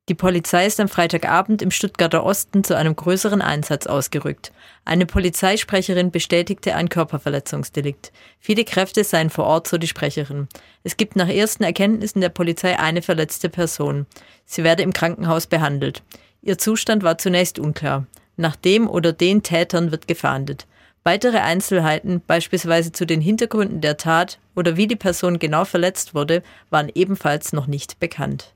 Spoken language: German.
Die Polizei ist am Freitagabend im Stuttgarter Osten zu einem größeren Einsatz ausgerückt. Eine Polizeisprecherin bestätigte ein Körperverletzungsdelikt. Viele Kräfte seien vor Ort, so die Sprecherin. Es gibt nach ersten Erkenntnissen der Polizei eine verletzte Person. Sie werde im Krankenhaus behandelt. Ihr Zustand war zunächst unklar. Nach dem oder den Tätern wird gefahndet. Weitere Einzelheiten, beispielsweise zu den Hintergründen der Tat oder wie die Person genau verletzt wurde, waren ebenfalls noch nicht bekannt.